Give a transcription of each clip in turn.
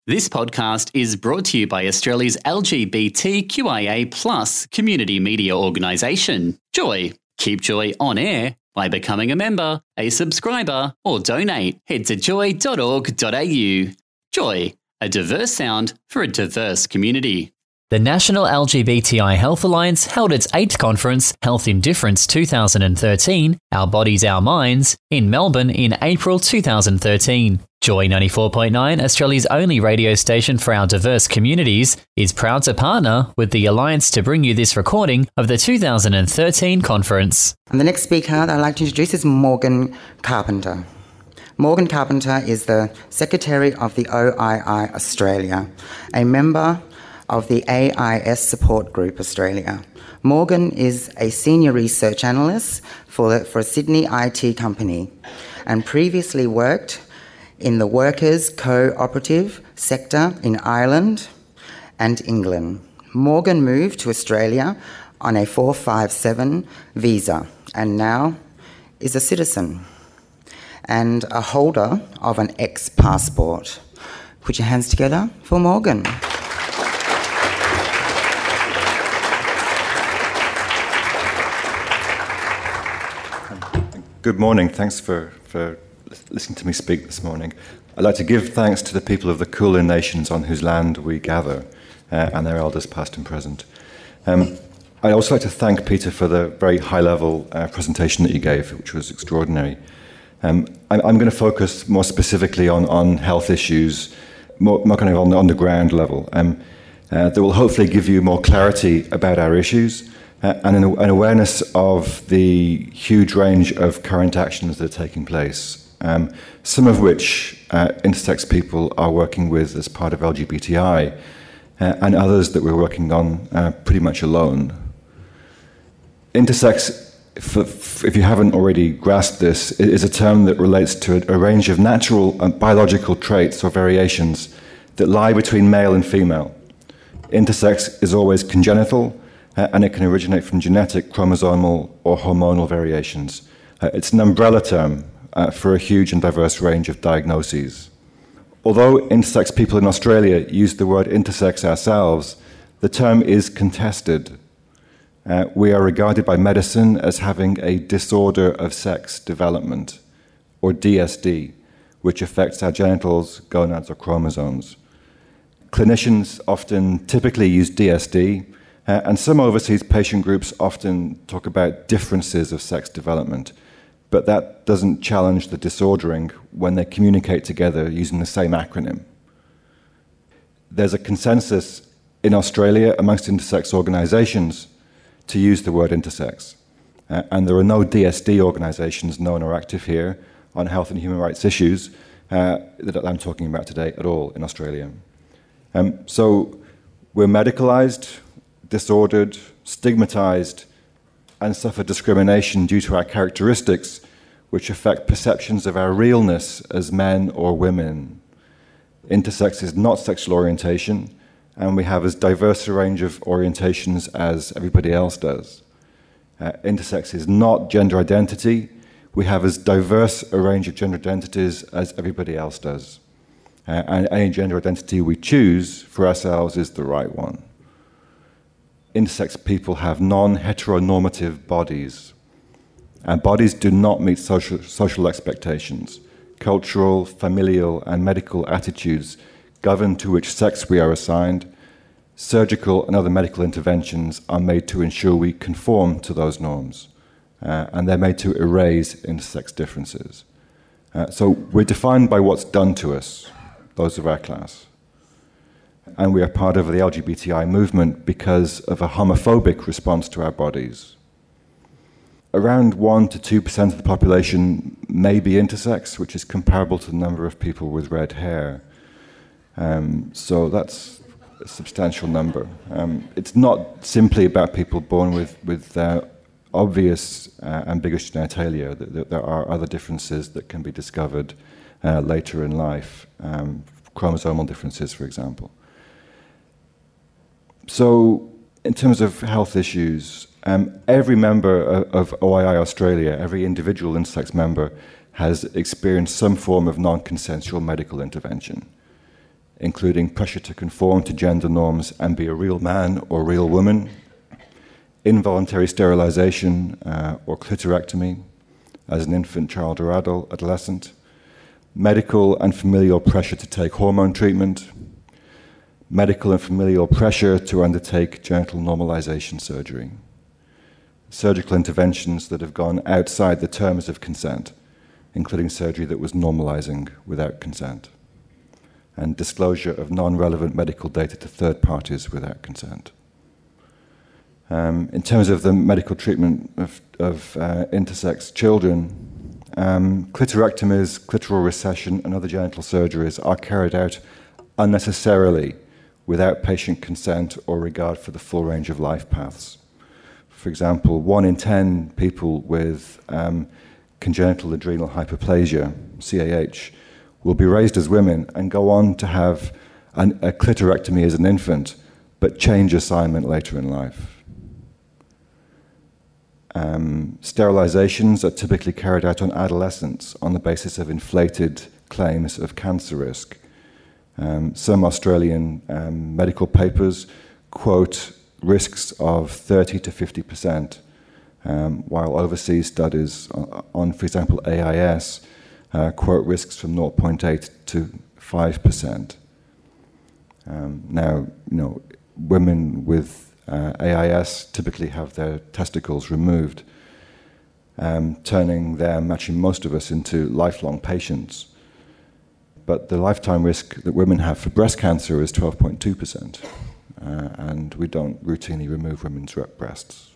This podcast is brought to you by Australia's LGBTQIA+ community media organisation, Joy. Keep Joy on air by becoming a member, a subscriber, or donate. Head to joy.org.au. Joy, a diverse sound for a diverse community. The National LGBTI Health Alliance held its 8th conference, Health in Difference 2013, Our Bodies, Our Minds, in Melbourne in April 2013. Joy 94.9, Australia's only radio station for our diverse communities, is proud to partner with the Alliance to bring you this recording of the 2013 conference. And the next speaker that I'd like to introduce is Morgan Carpenter. Morgan Carpenter is the Secretary of the OII Australia, a member of the AIS Support Group Australia. Morgan is a senior research analyst for a Sydney IT company and previously worked in the workers' cooperative sector in Ireland and England. Morgan moved to Australia on a 457 visa and now is a citizen and a holder of an ex-passport. Put your hands together for Morgan. Good morning. Thanks for listening to me speak this morning. I'd like to give thanks to the people of the Kulin Nations on whose land we gather and their elders past and present. I'd also like to thank Peter for the very high-level presentation that you gave, which was extraordinary. I'm going to focus more specifically on health issues, more kind of on the ground level, that will hopefully give you more clarity about our issues and an awareness of the huge range of current actions that are taking place, some of which intersex people are working with as part of LGBTI, and others that we're working on pretty much alone. Intersex, if you haven't already grasped this, is a term that relates to a range of natural and biological traits or variations that lie between male and female. Intersex is always congenital, and it can originate from genetic, chromosomal, or hormonal variations. It's an umbrella term for a huge and diverse range of diagnoses. Although intersex people in Australia use the word intersex ourselves, the term is contested. We are regarded by medicine as having a disorder of sex development, or DSD, which affects our genitals, gonads, or chromosomes. Clinicians typically use DSD, and some overseas patient groups often talk about differences of sex development, but that doesn't challenge the disordering when they communicate together using the same acronym. There's a consensus in Australia amongst intersex organisations to use the word intersex, and there are no DSD organisations known or active here on health and human rights issues that I'm talking about today at all in Australia. So we're medicalised, disordered, stigmatized, and suffer discrimination due to our characteristics, which affect perceptions of our realness as men or women. Intersex is not sexual orientation, and we have as diverse a range of orientations as everybody else does. Intersex is not gender identity. We have as diverse a range of gender identities as everybody else does. And any gender identity we choose for ourselves is the right one. Intersex people have non-heteronormative bodies, and bodies do not meet social expectations. Cultural, familial, and medical attitudes govern to which sex we are assigned. Surgical and other medical interventions are made to ensure we conform to those norms, and they're made to erase intersex differences. So we're defined by what's done to us, those of our class. And we are part of the LGBTI movement because of a homophobic response to our bodies. Around 1% to 2% of the population may be intersex, which is comparable to the number of people with red hair. So that's a substantial number. It's not simply about people born with obvious ambiguous genitalia. There are other differences that can be discovered later in life, chromosomal differences, for example. So, in terms of health issues, every member of OII Australia, every individual intersex member, has experienced some form of non-consensual medical intervention. including pressure to conform to gender norms and be a real man or real woman, involuntary sterilization or clitorectomy as an infant, child, or adolescent, medical and familial pressure to take hormone treatment, medical and familial pressure to undertake genital normalization surgery, surgical interventions that have gone outside the terms of consent, including surgery that was normalizing without consent, and disclosure of non-relevant medical data to third parties without consent. In terms of the medical treatment of intersex children, clitorectomies, clitoral recession, and other genital surgeries are carried out unnecessarily without patient consent or regard for the full range of life paths. For example, 1 in 10 people with congenital adrenal hyperplasia, CAH, will be raised as women and go on to have a clitorectomy as an infant, but change assignment later in life. Sterilizations are typically carried out on adolescents on the basis of inflated claims of cancer risk. Some Australian medical papers quote risks of 30 to 50%, while overseas studies on, for example, AIS, quote risks from 0.8 to 5%. Now, women with AIS typically have their testicles removed, turning them, actually most of us, into lifelong patients. But the lifetime risk that women have for breast cancer is 12.2%, and we don't routinely remove women's breasts.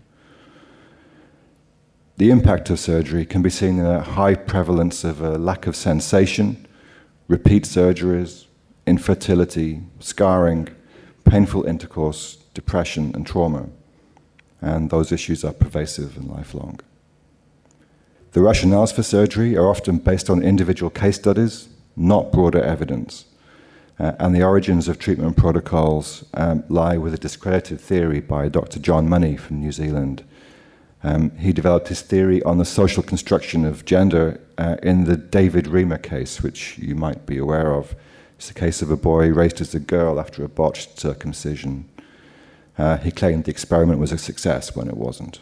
The impact of surgery can be seen in a high prevalence of a lack of sensation, repeat surgeries, infertility, scarring, painful intercourse, depression, and trauma. And those issues are pervasive and lifelong. The rationales for surgery are often based on individual case studies, not broader evidence. And the origins of treatment protocols lie with a discredited theory by Dr. John Money from New Zealand. He developed his theory on the social construction of gender in the David Reamer case, which you might be aware of. It's the case of a boy raised as a girl after a botched circumcision. He claimed the experiment was a success when it wasn't.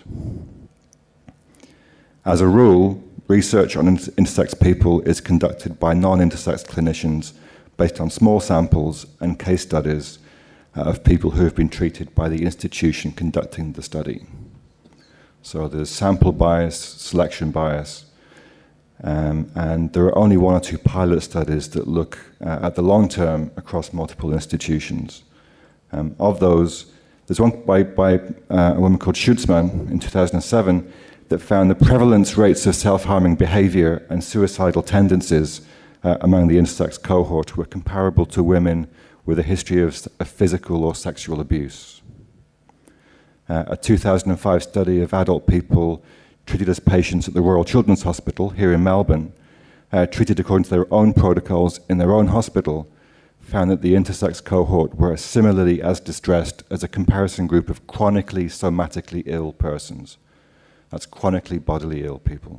As a rule, research on intersex people is conducted by non-intersex clinicians based on small samples and case studies of people who have been treated by the institution conducting the study. So there's sample bias, selection bias, and there are only 1 or 2 pilot studies that look at the long term across multiple institutions. Of those, there's one by a woman called Schutzman in 2007 that found the prevalence rates of self-harming behavior and suicidal tendencies among the intersex cohort were comparable to women with a history of physical or sexual abuse. A 2005 study of adult people treated as patients at the Royal Children's Hospital here in Melbourne, treated according to their own protocols in their own hospital, found that the intersex cohort were similarly as distressed as a comparison group of chronically somatically ill persons. That's chronically bodily ill people.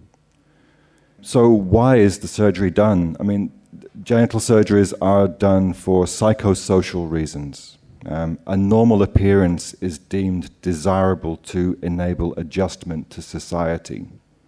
So why is the surgery done? I mean, genital surgeries are done for psychosocial reasons. A normal appearance is deemed desirable to enable adjustment to society.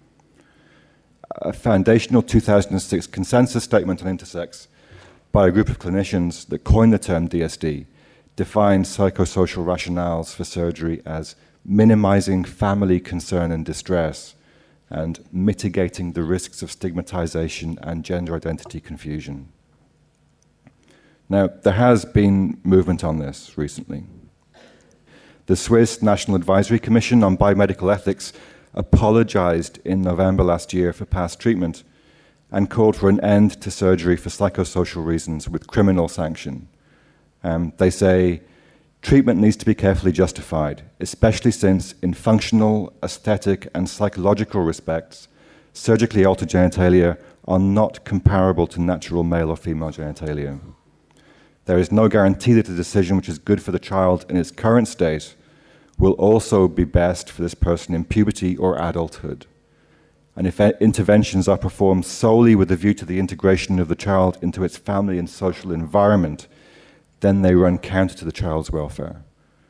A foundational 2006 consensus statement on intersex by a group of clinicians that coined the term DSD defines psychosocial rationales for surgery as minimizing family concern and distress and mitigating the risks of stigmatization and gender identity confusion. Now, there has been movement on this recently. The Swiss National Advisory Commission on Biomedical Ethics apologized in November last year for past treatment and called for an end to surgery for psychosocial reasons with criminal sanction. They say, treatment needs to be carefully justified, especially since in functional, aesthetic, and psychological respects, surgically altered genitalia are not comparable to natural male or female genitalia. There is no guarantee that a decision which is good for the child in its current state will also be best for this person in puberty or adulthood. And if interventions are performed solely with a view to the integration of the child into its family and social environment, then they run counter to the child's welfare.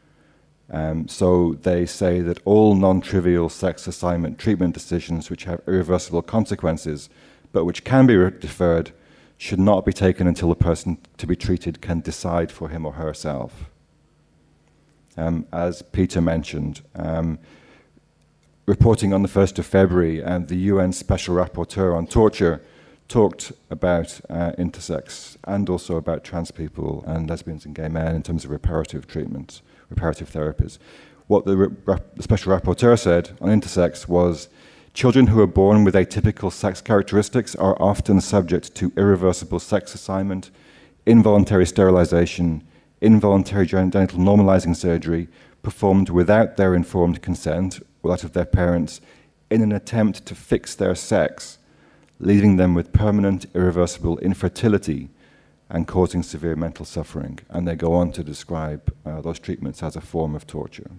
So they say that all non-trivial sex assignment treatment decisions which have irreversible consequences, but which can be deferred, should not be taken until the person to be treated can decide for him or herself. As Peter mentioned, reporting on the 1st of February, the UN Special Rapporteur on Torture talked about intersex and also about trans people and lesbians and gay men in terms of reparative treatments, reparative therapies. What the Special Rapporteur said on intersex was, children who are born with atypical sex characteristics are often subject to irreversible sex assignment, involuntary sterilization, involuntary genital normalizing surgery performed without their informed consent or that of their parents in an attempt to fix their sex, leaving them with permanent irreversible infertility and causing severe mental suffering. And they go on to describe those treatments as a form of torture.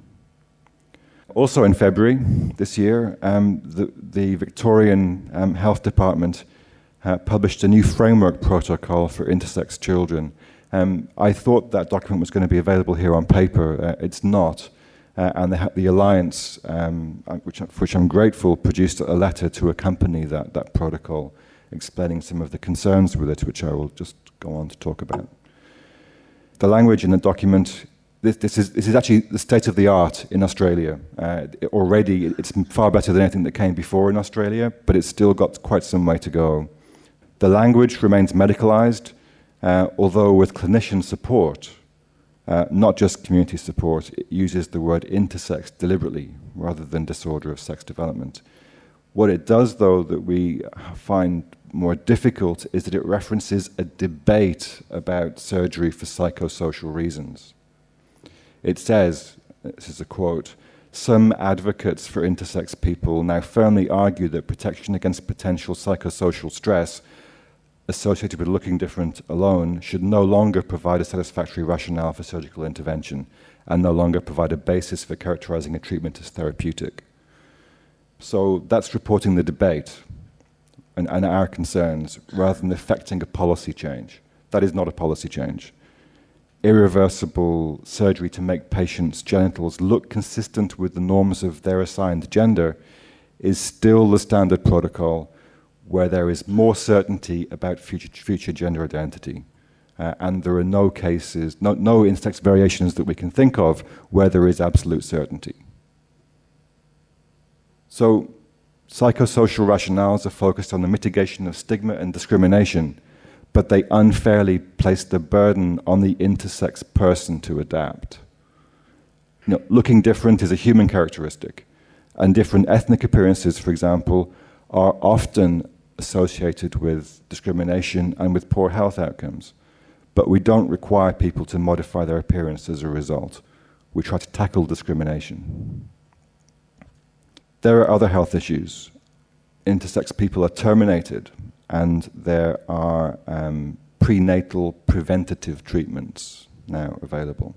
Also in February this year, the Victorian Health Department published a new framework protocol for intersex children. I thought that document was going to be available here on paper. It's not. And the Alliance, for which I'm grateful, produced a letter to accompany that protocol, explaining some of the concerns with it, which I will just go on to talk about. The language in the document, this is actually the state of the art in Australia. Already, it's far better than anything that came before in Australia, but it's still got quite some way to go. The language remains medicalized, although with clinician support, not just community support. It uses the word intersex deliberately rather than disorder of sex development. What it does, though, that we find more difficult is that it references a debate about surgery for psychosocial reasons. It says, this is a quote, some advocates for intersex people now firmly argue that protection against potential psychosocial stress associated with looking different alone should no longer provide a satisfactory rationale for surgical intervention and no longer provide a basis for characterizing a treatment as therapeutic. So that's reporting the debate and our concerns rather than affecting a policy change. That is not a policy change. Irreversible surgery to make patients' genitals look consistent with the norms of their assigned gender is still the standard protocol where there is more certainty about future gender identity. And there are no cases, no intersex variations that we can think of where there is absolute certainty. So, psychosocial rationales are focused on the mitigation of stigma and discrimination, but they unfairly place the burden on the intersex person to adapt. You know, looking different is a human characteristic, and different ethnic appearances, for example, are often associated with discrimination and with poor health outcomes. But we don't require people to modify their appearance as a result. We try to tackle discrimination. There are other health issues. Intersex people are terminated, and there are prenatal preventative treatments now available.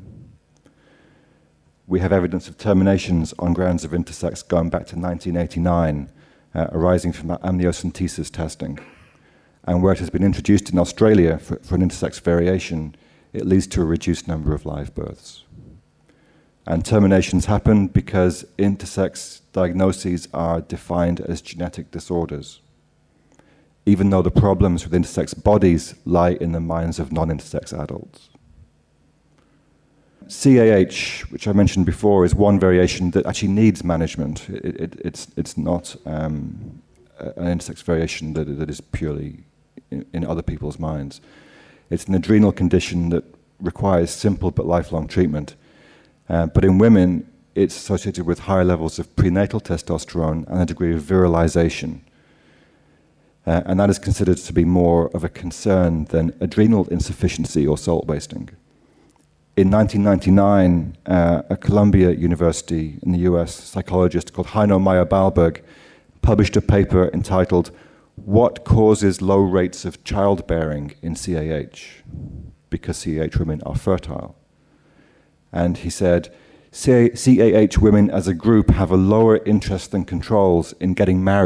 We have evidence of terminations on grounds of intersex going back to 1989, arising from amniocentesis testing. And where it has been introduced in Australia for an intersex variation, it leads to a reduced number of live births. And terminations happen because intersex diagnoses are defined as genetic disorders, even though the problems with intersex bodies lie in the minds of non-intersex adults. CAH, which I mentioned before, is one variation that actually needs management. It's not an intersex variation that is purely in other people's minds. It's an adrenal condition that requires simple but lifelong treatment. But in women, it's associated with higher levels of prenatal testosterone and a degree of virilization. And that is considered to be more of a concern than adrenal insufficiency or salt wasting. In 1999, a Columbia University in the US psychologist called Heino Meyer-Balberg published a paper entitled "What Causes Low Rates of Childbearing in CAH?" because CAH women are fertile. And he said, CAH women as a group have a lower interest than controls in getting married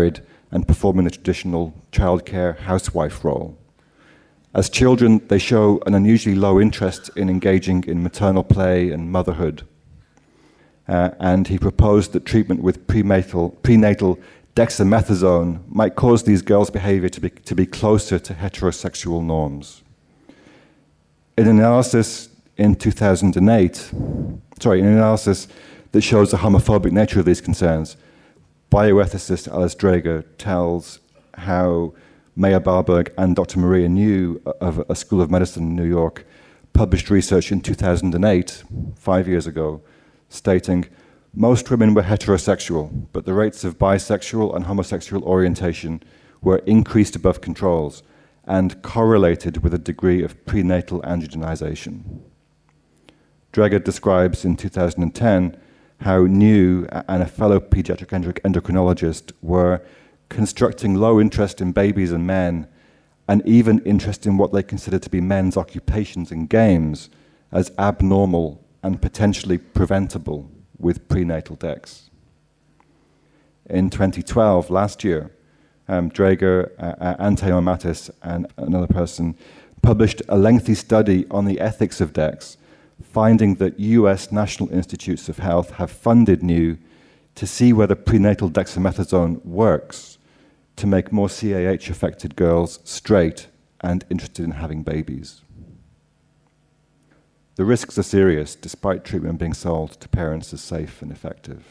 and performing the traditional childcare housewife role. As children, they show an unusually low interest in engaging in maternal play and motherhood. And he proposed that treatment with prenatal dexamethasone might cause these girls' behavior to be closer to heterosexual norms. In an analysis in 2008, an analysis that shows the homophobic nature of these concerns, bioethicist Alice Dreger tells how Meyer Barberg and Dr. Maria New of a School of Medicine in New York published research in 2008, 5 years ago, stating, most women were heterosexual, but the rates of bisexual and homosexual orientation were increased above controls and correlated with a degree of prenatal androgenization. Dreger describes in 2010 how New and a fellow pediatric endocrinologist were constructing low interest in babies and men, and even interest in what they considered to be men's occupations and games as abnormal and potentially preventable with prenatal dex. In 2012, last year, Dreger, Anteo Mattis, and another person published a lengthy study on the ethics of dex, finding that US National Institutes of Health have funded New to see whether prenatal dexamethasone works to make more CAH-affected girls straight and interested in having babies. The risks are serious, despite treatment being sold to parents as safe and effective.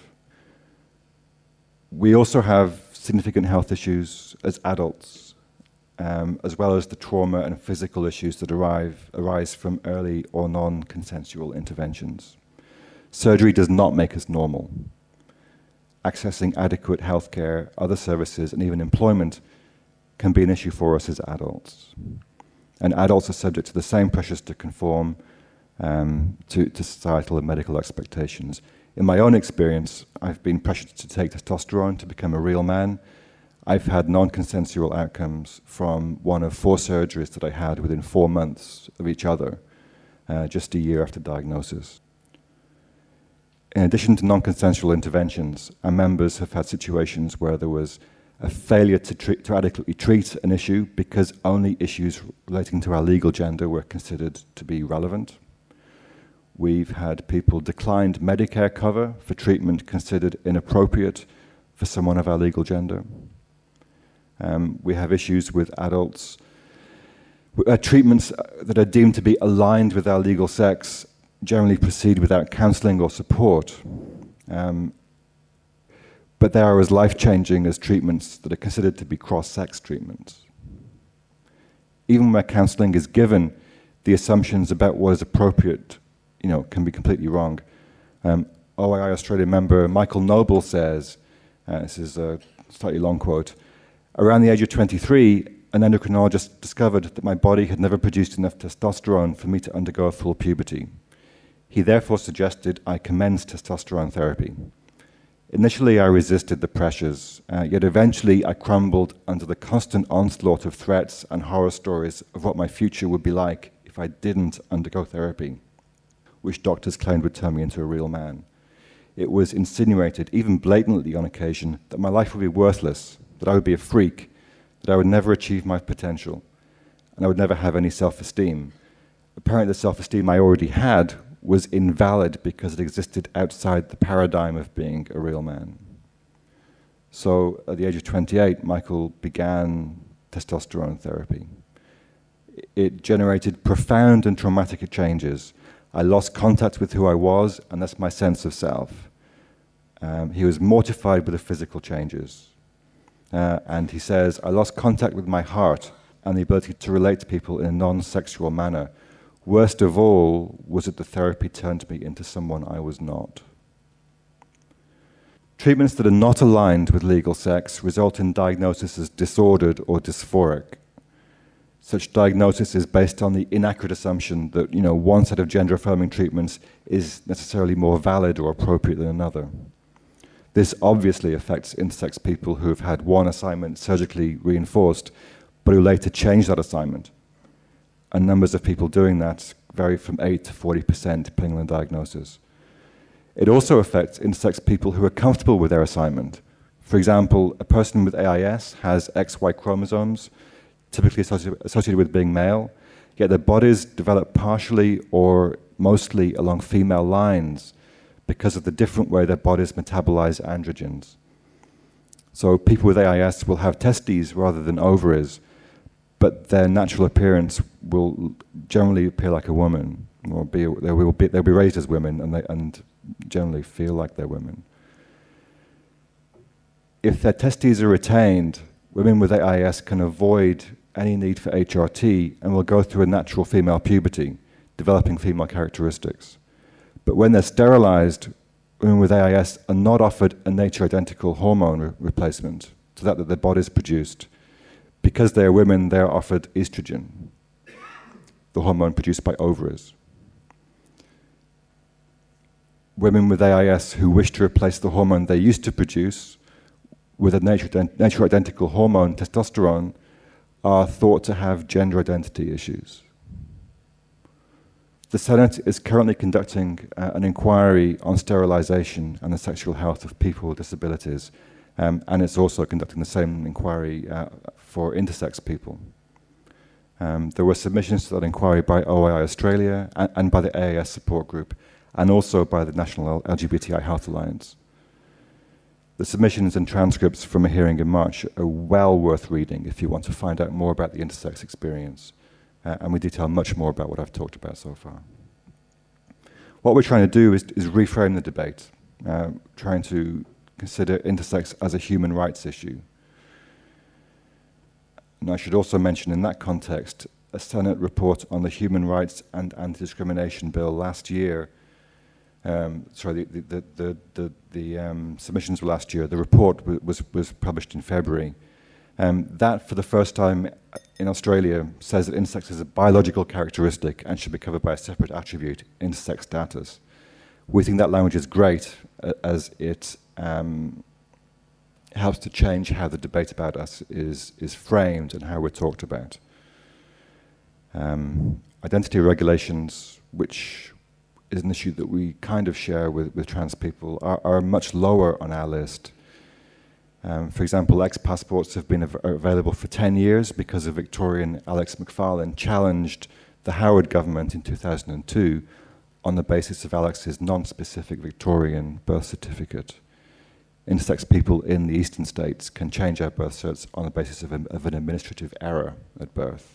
We also have significant health issues as adults, as well as the trauma and physical issues that arise from early or non-consensual interventions. Surgery does not make us normal. Accessing adequate healthcare, other services, and even employment can be an issue for us as adults. And adults are subject to the same pressures to conform to societal and medical expectations. In my own experience, I've been pressured to take testosterone to become a real man. I've had non-consensual outcomes from one of 4 surgeries that I had within 4 months of each other, just a year after diagnosis. In addition to non-consensual interventions, our members have had situations where there was a failure to adequately treat an issue because only issues relating to our legal gender were considered to be relevant. We've had people declined Medicare cover for treatment considered inappropriate for someone of our legal gender. We have issues with adults, treatments that are deemed to be aligned with our legal sex generally proceed without counselling or support. But they are as life-changing as treatments that are considered to be cross-sex treatments. Even where counselling is given, the assumptions about what is appropriate, can be completely wrong. OII Australia member Michael Noble says, this is a slightly long quote, around the age of 23, an endocrinologist discovered that my body had never produced enough testosterone for me to undergo a full puberty. He therefore suggested I commence testosterone therapy. Initially, I resisted the pressures, yet eventually I crumbled under the constant onslaught of threats and horror stories of what my future would be like if I didn't undergo therapy, which doctors claimed would turn me into a real man. It was insinuated, even blatantly on occasion, that my life would be worthless, that I would be a freak, that I would never achieve my potential, and I would never have any self-esteem. Apparently the self-esteem I already had was invalid because it existed outside the paradigm of being a real man. So at the age of 28, Michael began testosterone therapy. It generated profound and traumatic changes. I lost contact with who I was, and that's my sense of self. He was mortified with the physical changes. And he says, I lost contact with my heart and the ability to relate to people in a non-sexual manner. Worst of all was that the therapy turned me into someone I was not. Treatments that are not aligned with legal sex result in diagnosis as disordered or dysphoric. Such diagnosis is based on the inaccurate assumption that, one set of gender-affirming treatments is necessarily more valid or appropriate than another. This obviously affects intersex people who have had one assignment surgically reinforced, but who later change that assignment. And numbers of people doing that vary from 8 to 40%, depending on the diagnosis. It also affects intersex people who are comfortable with their assignment. For example, a person with AIS has XY chromosomes, typically associated with being male, yet their bodies develop partially or mostly along female lines because of the different way their bodies metabolize androgens. So people with AIS will have testes rather than ovaries, but their natural appearance will generally appear like a woman, or they'll be raised as women, and generally feel like they're women. If their testes are retained, women with AIS can avoid any need for HRT and will go through a natural female puberty, developing female characteristics. But when they're sterilized, women with AIS are not offered a nature-identical hormone replacement to that their bodies produced. Because they are women, they are offered estrogen, the hormone produced by ovaries. Women with AIS who wish to replace the hormone they used to produce with a nature-identical hormone, testosterone, are thought to have gender identity issues. The Senate is currently conducting an inquiry on sterilization and the sexual health of people with disabilities, and it's also conducting the same inquiry for intersex people. There were submissions to that inquiry by OAI Australia and by the AIS support group, and also by the National LGBTI Health Alliance. The submissions and transcripts from a hearing in March are well worth reading if you want to find out more about the intersex experience. And we detail much more about what I've talked about so far. What we're trying to do is reframe the debate, trying to consider intersex as a human rights issue. And I should also mention in that context, a Senate report on the Human Rights and Anti-Discrimination Bill last year. The submissions were last year. The report was published in February. That, for the first time in Australia, says that intersex is a biological characteristic and should be covered by a separate attribute, intersex status. We think that language is great as it helps to change how the debate about us is framed and how we're talked about. Identity regulations, which is an issue that we kind of share with trans people, are much lower on our list. For example, X-passports have been available for 10 years because a Victorian, Alex McFarlane, challenged the Howard government in 2002 on the basis of Alex's non-specific Victorian birth certificate. Intersex people in the eastern states can change our birth certs on the basis of an administrative error at birth.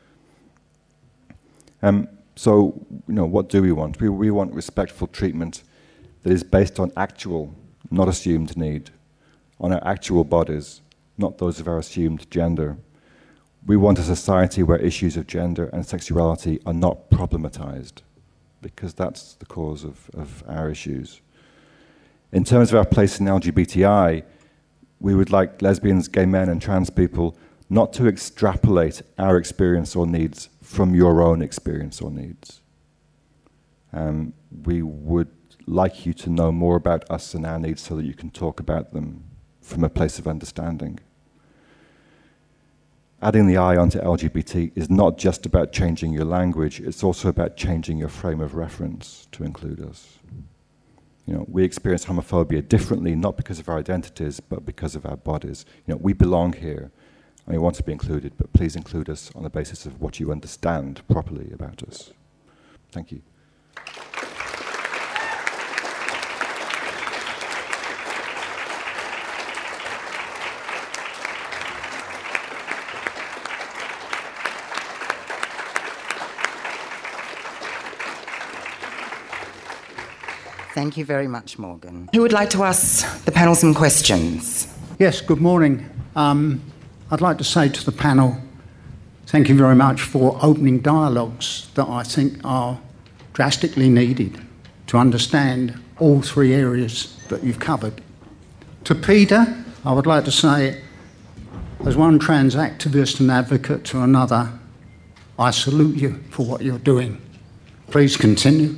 So, what do we want? We want respectful treatment that is based on actual, not assumed need, on our actual bodies, not those of our assumed gender. We want a society where issues of gender and sexuality are not problematized, because that's the cause of our issues. In terms of our place in LGBTI, we would like lesbians, gay men, and trans people not to extrapolate our experience or needs from your own experience or needs. We would like you to know more about us and our needs so that you can talk about them from a place of understanding. Adding the I onto LGBT is not just about changing your language, it's also about changing your frame of reference to include us. We experience homophobia differently, not because of our identities, but because of our bodies. We belong here, and we want to be included, but please include us on the basis of what you understand properly about us. Thank you. Thank you very much, Morgan. Who would like to ask the panel some questions? Yes, good morning. I'd like to say to the panel, thank you very much for opening dialogues that I think are drastically needed to understand all three areas that you've covered. To Peter, I would like to say, as one trans activist and advocate to another, I salute you for what you're doing. Please continue.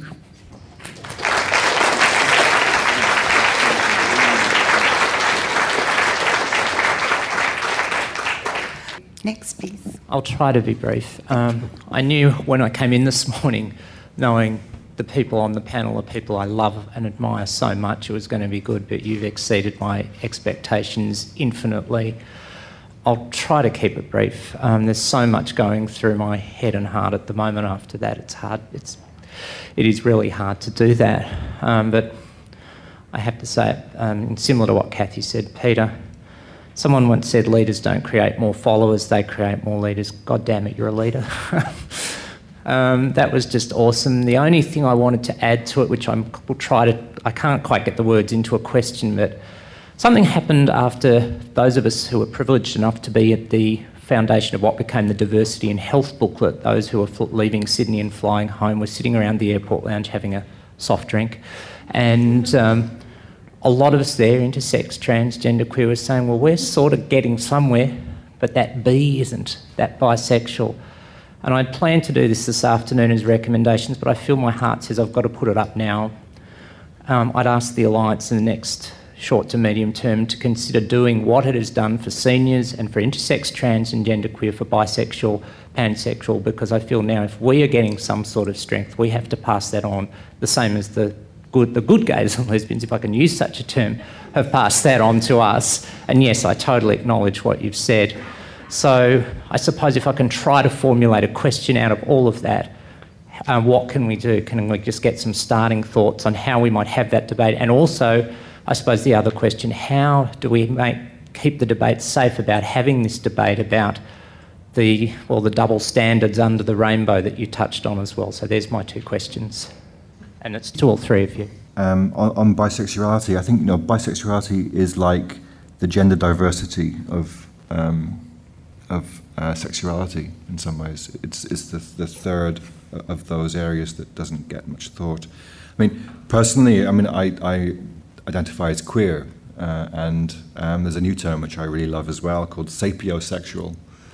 Next, please. I'll try to be brief. I knew when I came in this morning, knowing the people on the panel are people I love and admire so much. It was going to be good, but you've exceeded my expectations infinitely. I'll try to keep it brief. There's so much going through my head and heart at the moment. After that, it's hard. It is really hard to do that. But I have to say, similar to what Kathy said, Peter, someone once said leaders don't create more followers, they create more leaders. God damn it, you're a leader. That was just awesome. The only thing I wanted to add to it, which I can't quite get the words into a question, but something happened after those of us who were privileged enough to be at the foundation of what became the Diversity in Health booklet, those who were leaving Sydney and flying home were sitting around the airport lounge having a soft drink. And a lot of us there, intersex, transgender, queer, were saying, well, we're sort of getting somewhere, but that B isn't, that bisexual. And I plan to do this afternoon as recommendations, but I feel my heart says I've got to put it up now. I'd ask the Alliance in the next short to medium term to consider doing what it has done for seniors and for intersex, trans and genderqueer, for bisexual, pansexual, because I feel now if we are getting some sort of strength, we have to pass that on, the same as the good gays and lesbians, if I can use such a term, have passed that on to us. And yes, I totally acknowledge what you've said. So I suppose if I can try to formulate a question out of all of that, what can we do? Can we just get some starting thoughts on how we might have that debate? And also, I suppose the other question, how do we keep the debate safe about having this debate about the double standards under the rainbow that you touched on as well? So there's my two questions. And it's to all three of you. On bisexuality, I think bisexuality is like the gender diversity of sexuality in some ways. It's the third of those areas that doesn't get much thought. I mean, personally, I identify as queer, and there's a new term which I really love as well called sapiosexual.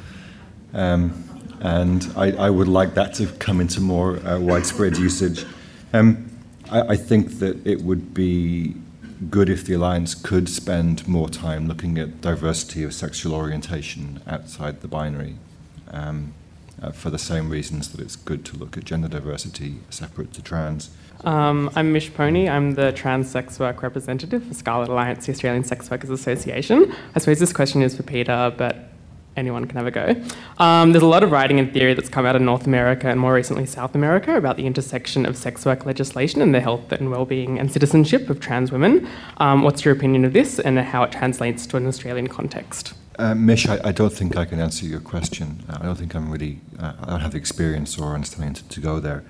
And I would like that to come into more widespread usage. I think that it would be good if the Alliance could spend more time looking at diversity of sexual orientation outside the binary, for the same reasons that it's good to look at gender diversity separate to trans. I'm Mish Pony. I'm the trans sex work representative for Scarlet Alliance, the Australian Sex Workers Association. I suppose this question is for Peter, but anyone can have a go. There's a lot of writing and theory that's come out of North America and more recently South America about the intersection of sex work legislation and the health and well-being and citizenship of trans women. What's your opinion of this and how it translates to an Australian context? Mish, I don't think I can answer your question. I don't think I don't have the experience or understanding to go there.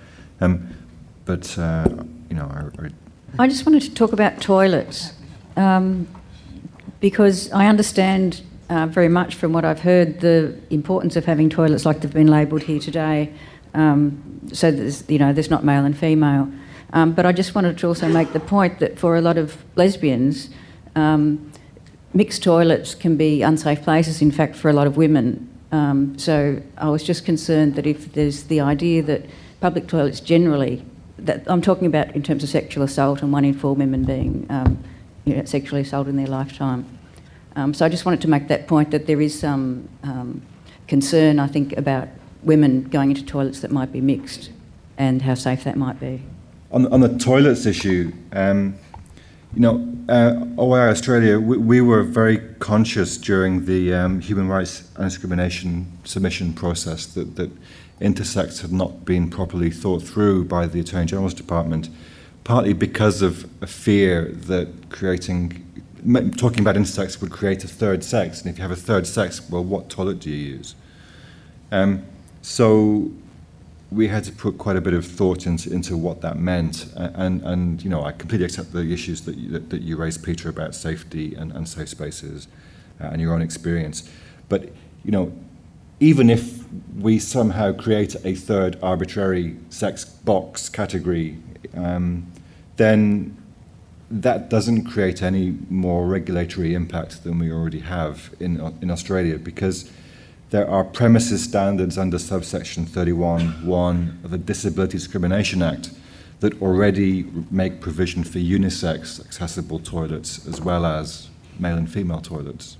I just wanted to talk about toilets, because I understand very much from what I've heard the importance of having toilets like they've been labelled here today, so there's not male and female. But I just wanted to also make the point that for a lot of lesbians, mixed toilets can be unsafe places, in fact, for a lot of women. So I was just concerned that if there's the idea that public toilets generally, that I'm talking about in terms of sexual assault and 1 in 4 women being sexually assaulted in their lifetime. So I just wanted to make that point that there is some concern, I think, about women going into toilets that might be mixed and how safe that might be. On the toilets issue, OIR Australia, we were very conscious during the Human Rights and Discrimination submission process that intersex had not been properly thought through by the Attorney General's Department, partly because of a fear that talking about intersex would create a third sex, and if you have a third sex, well, what toilet do you use? So we had to put quite a bit of thought into what that meant, and I completely accept the issues that you raised, Peter, about safety and safe spaces and your own experience. But even if we somehow create a third arbitrary sex box category, then that doesn't create any more regulatory impact than we already have in Australia, because there are premises standards under subsection 31(1) of the Disability Discrimination Act that already make provision for unisex accessible toilets as well as male and female toilets.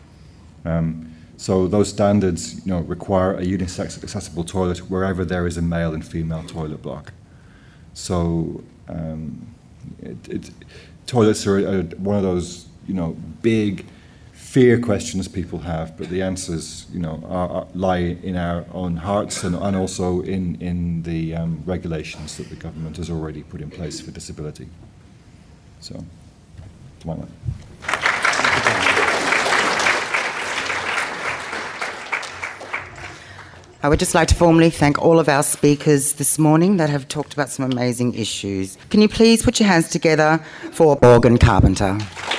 So those standards require a unisex accessible toilet wherever there is a male and female toilet block. So toilets are one of those, big fear questions people have, but the answers, lie in our own hearts and also in the regulations that the government has already put in place for disability. So, to my mind. I would just like to formally thank all of our speakers this morning that have talked about some amazing issues. Can you please put your hands together for Morgan Carpenter?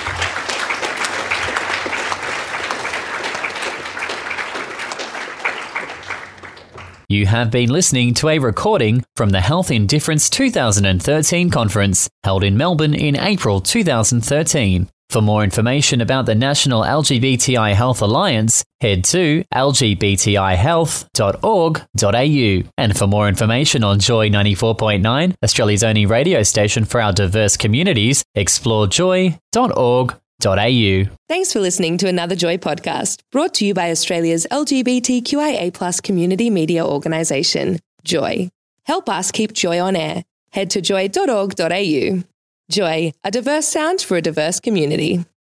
You have been listening to a recording from the Health Indifference 2013 conference held in Melbourne in April 2013. For more information about the National LGBTI Health Alliance, head to lgbtihealth.org.au. And for more information on Joy 94.9, Australia's only radio station for our diverse communities, explore joy.org.au. Thanks for listening to another Joy podcast, brought to you by Australia's LGBTQIA+ community media organisation, Joy. Help us keep Joy on air. Head to joy.org.au. Joy, a diverse sound for a diverse community.